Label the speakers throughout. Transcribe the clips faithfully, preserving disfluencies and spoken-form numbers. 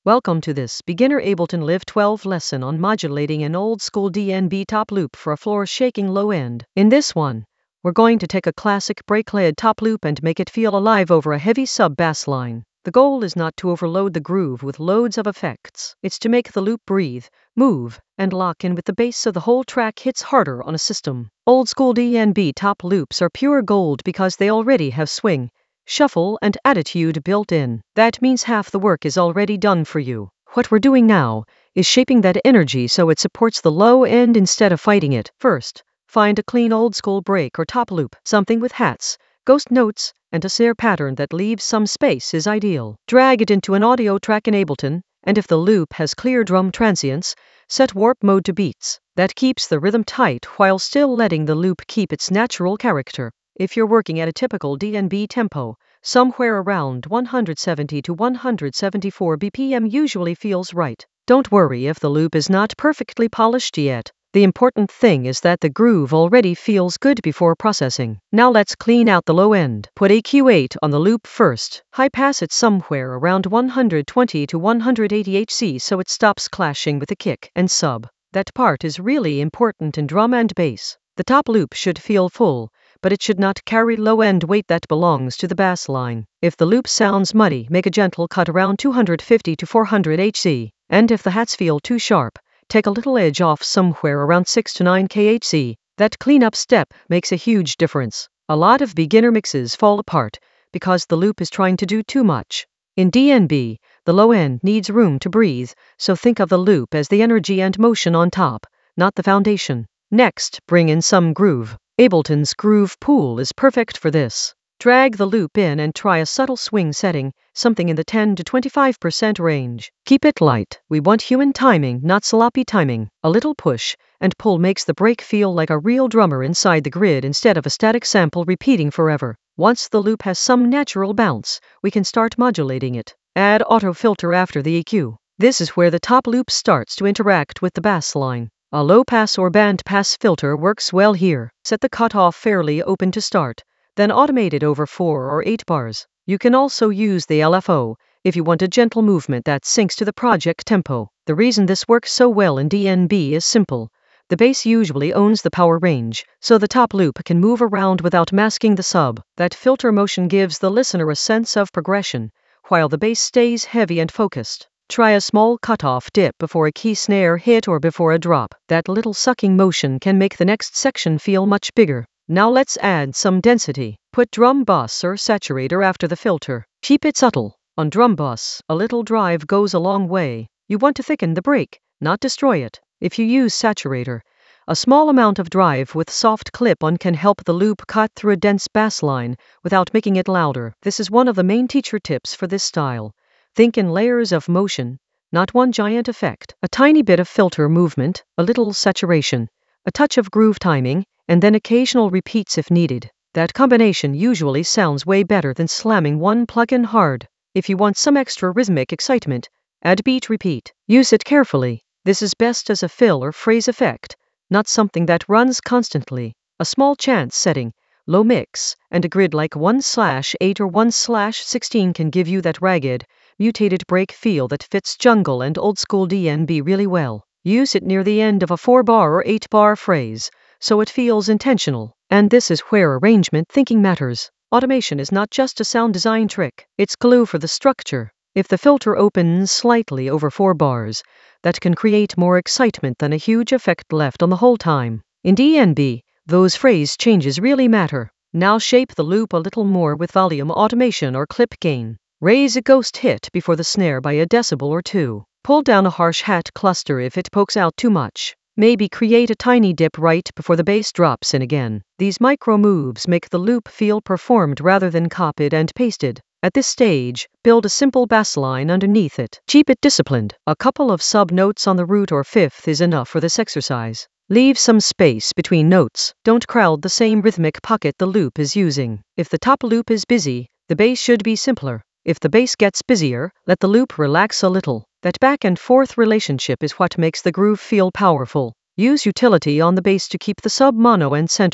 Speaker 1: Welcome to this beginner Ableton Live twelve lesson on modulating an old school D N B top loop for a floor shaking low end. In this one, we're going to take a classic break-led top loop and make it feel alive over a heavy sub bass line. The goal is not to overload the groove with loads of effects. It's to make the loop breathe, move, and lock in with the bass so the whole track hits harder on a system. Old school D N B top loops are pure gold because they already have swing, shuffle, and attitude built in. That means half the work is already done for you. What we're doing now is shaping that energy so it supports the low end instead of fighting it. First, find a clean old school break or top loop. Something with hats, ghost notes, and a snare pattern that leaves some space is ideal. Drag it into an audio track in Ableton, and if the loop has clear drum transients, set warp mode to beats. That keeps the rhythm tight while still letting the loop keep its natural character. If you're working at a typical D N B tempo, somewhere around one seventy to one seventy-four B P M usually feels right. Don't worry if the loop is not perfectly polished yet. The important thing is that the groove already feels good before processing. Now let's clean out the low end. Put A Q eight on the loop first. High pass it somewhere around one twenty to one eighty hertz so it stops clashing with the kick and sub. That part is really important in drum and bass. The top loop should feel full, but it should not carry low-end weight that belongs to the bass line. If the loop sounds muddy, make a gentle cut around two fifty to four hundred hertz. And if the hats feel too sharp, take a little edge off somewhere around six to nine kilohertz. That cleanup step makes a huge difference. A lot of beginner mixes fall apart because the loop is trying to do too much. In D N B, the low end needs room to breathe, so think of the loop as the energy and motion on top, not the foundation. Next, bring in some groove. Ableton's Groove Pool is perfect for this. Drag the loop in and try a subtle swing setting, something in the ten to twenty-five percent range. Keep it light. We want human timing, not sloppy timing. A little push and pull makes the break feel like a real drummer inside the grid instead of a static sample repeating forever. Once the loop has some natural bounce, we can start modulating it. Add auto filter after the E Q. This is where the top loop starts to interact with the bass line. A low-pass or band-pass filter works well here. Set the cutoff fairly open to start, then automate it over four or eight bars. You can also use the L F O if you want a gentle movement that syncs to the project tempo. The reason this works so well in D N B is simple. The bass usually owns the power range, so the top loop can move around without masking the sub. That filter motion gives the listener a sense of progression, while the bass stays heavy and focused. Try a small cutoff dip before a key snare hit or before a drop. That little sucking motion can make the next section feel much bigger. Now let's add some density. Put drum bus or saturator after the filter. Keep it subtle. On drum bus, a little drive goes a long way. You want to thicken the break, not destroy it. If you use saturator, a small amount of drive with soft clip-on can help the loop cut through a dense bass line without making it louder. This is one of the main teacher tips for this style. Think in layers of motion, not one giant effect. A tiny bit of filter movement, a little saturation, a touch of groove timing, and then occasional repeats if needed. That combination usually sounds way better than slamming one plugin hard. If you want some extra rhythmic excitement, add beat repeat. Use it carefully. This is best as a fill or phrase effect, not something that runs constantly. A small chance setting, low mix, and a grid like one slash eight or one slash sixteen can give you that ragged, mutated break feel that fits jungle and old school D N B really well. Use it near the end of a four bar or eight bar phrase, so it feels intentional. And this is where arrangement thinking matters. Automation is not just a sound design trick, it's glue for the structure. If the filter opens slightly over four bars, that can create more excitement than a huge effect left on the whole time. In D N B, those phrase changes really matter. Now shape the loop a little more with volume automation or clip gain. Raise a ghost hit before the snare by a decibel or two. Pull down a harsh hat cluster if it pokes out too much. Maybe create a tiny dip right before the bass drops in again. These micro moves make the loop feel performed rather than copied and pasted. At this stage, build a simple bass line underneath it. Keep it disciplined. A couple of sub notes on the root or fifth is enough for this exercise. Leave some space between notes. Don't crowd the same rhythmic pocket the loop is using. If the top loop is busy, the bass should be simpler. If the bass gets busier, let the loop relax a little. That back and forth relationship is what makes the groove feel powerful. Use utility on the bass to keep the sub mono and centered.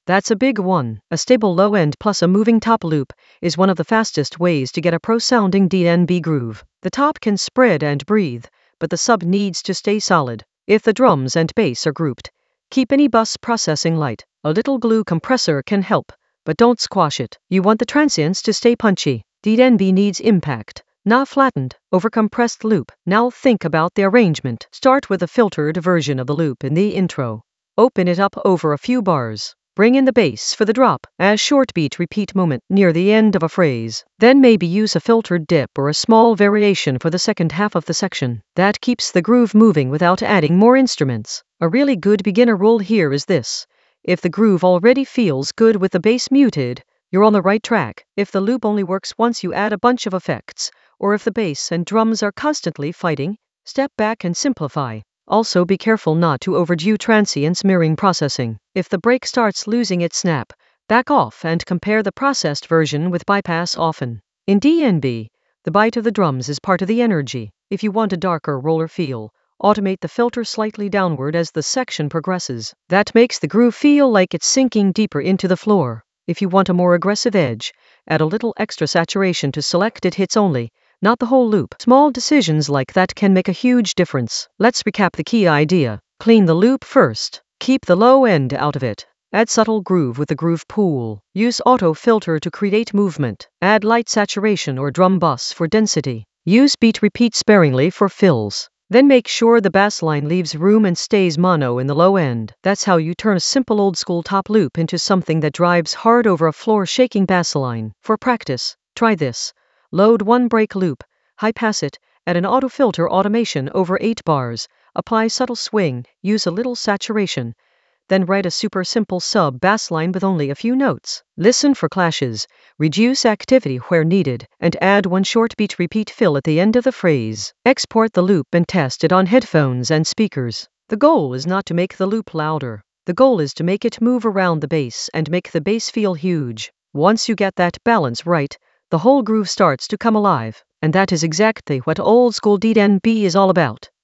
Speaker 1: That's a big one. A stable low end plus a moving top loop is one of the fastest ways to get a pro-sounding D N B groove. The top can spread and breathe, but the sub needs to stay solid. If the drums and bass are grouped, keep any bus processing light. A little glue compressor can help, but don't squash it. You want the transients to stay punchy. D N B needs impact, not flattened, overcompressed loop. Now think about the arrangement. Start with a filtered version of the loop in the intro. Open it up over a few bars. Bring in the bass for the drop, as short beat repeat moment near the end of a phrase. Then maybe use a filtered dip or a small variation for the second half of the section. That keeps the groove moving without adding more instruments. A really good beginner rule here is this. If the groove already feels good with the bass muted, you're on the right track. If the loop only works once you add a bunch of effects, or if the bass and drums are constantly fighting, step back and simplify. Also be careful not to overdo transients mirroring processing. If the break starts losing its snap, back off and compare the processed version with bypass often. In D N B, the bite of the drums is part of the energy. If you want a darker roller feel, automate the filter slightly downward as the section progresses. That makes the groove feel like it's sinking deeper into the floor. If you want a more aggressive edge, add a little extra saturation to selected hits only, not the whole loop. Small decisions like that can make a huge difference. Let's recap the key idea. Clean the loop first. Keep the low end out of it. Add subtle groove with the groove pool. Use auto filter to create movement. Add light saturation or drum bus for density. Use beat repeat sparingly for fills. Then make sure the bass line leaves room and stays mono in the low end. That's how you turn a simple old school top loop into something that drives hard over a floor shaking bass line. For practice, try this. Load one break loop, high pass it, add an auto filter automation over eight bars, apply subtle swing, use a little saturation, then write a super simple sub bass line with only a few notes. Listen for clashes, reduce activity where needed, and add one short beat repeat fill at the end of the phrase. Export the loop and test it on headphones and speakers. The goal is not to make the loop louder. The goal is to make it move around the bass and make the bass feel huge. Once you get that balance right, the whole groove starts to come alive, and that is exactly what old school D N B is all about.